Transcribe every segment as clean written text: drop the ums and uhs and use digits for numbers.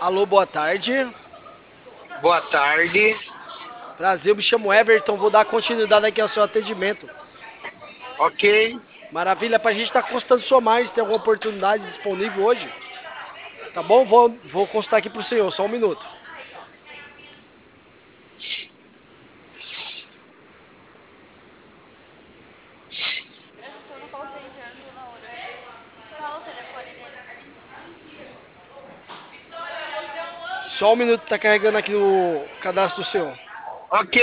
Alô, boa tarde. Boa tarde. Prazer, eu me chamo Everton, vou dar continuidade aqui ao seu atendimento. Ok. Maravilha, pra gente estar constando sua margem, tem alguma oportunidade disponível hoje? Tá bom? Vou constar aqui pro senhor, só um minuto. Só um minuto, tá carregando aqui no cadastro do senhor. Ok.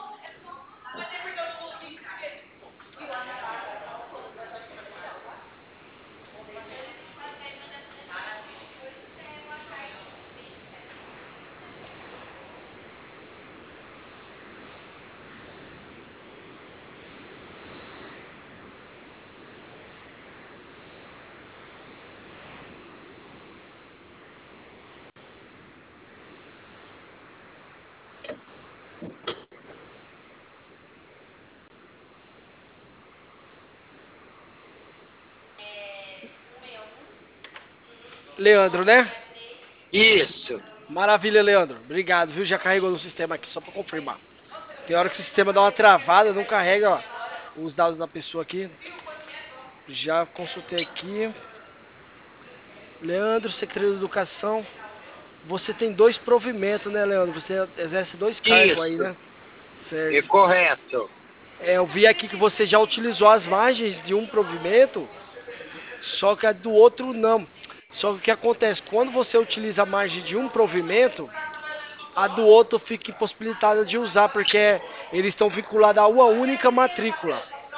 Leandro, né? Isso. Maravilha, Leandro. Obrigado, viu? Já carregou no sistema aqui, só pra confirmar. Tem hora que o sistema dá uma travada, não carrega ó, os dados da pessoa aqui. Já consultei aqui. Leandro, Secretaria de Educação. Você tem dois provimentos, né, Leandro? Você exerce dois cargos aí, Isso. né? É Certo. correto. Eu vi aqui que você já utilizou as margens de um provimento, só que a do outro não. Só que o que acontece? Quando você utiliza a margem de um provimento, a do outro fica impossibilitada de usar, porque eles estão vinculados a uma única matrícula.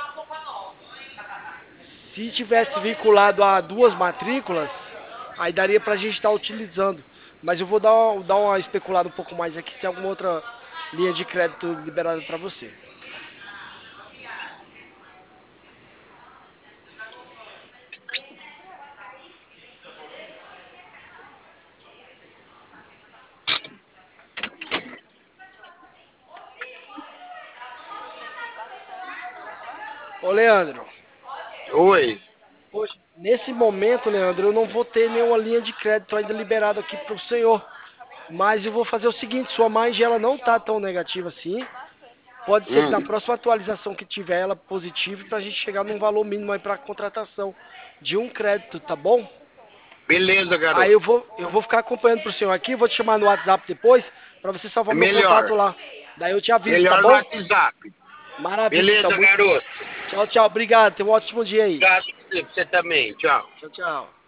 Se tivesse vinculado a duas matrículas, aí daria pra gente estar utilizando. Mas eu vou dar uma especulada um pouco mais aqui se tem alguma outra linha de crédito liberada para você. Ô, Leandro, Oi. hoje, nesse momento, Leandro, eu não vou ter nenhuma linha de crédito ainda liberada aqui para o senhor. Mas eu vou fazer o seguinte, sua margem ela não tá tão negativa assim. Pode ser que na Hum. próxima atualização que tiver ela positiva para a gente chegar num valor mínimo aí para contratação de um crédito, tá bom? Beleza, Aí garoto. eu vou ficar acompanhando pro senhor aqui, vou te chamar no WhatsApp depois para você É salvar meu melhor. contato lá. Daí eu te aviso, tá Melhor no bom? WhatsApp. Maravilha, então. Beleza, garoto. Tchau, tchau. Obrigado. Tenha um ótimo dia aí. Obrigado pra você também. Tchau. Tchau, tchau.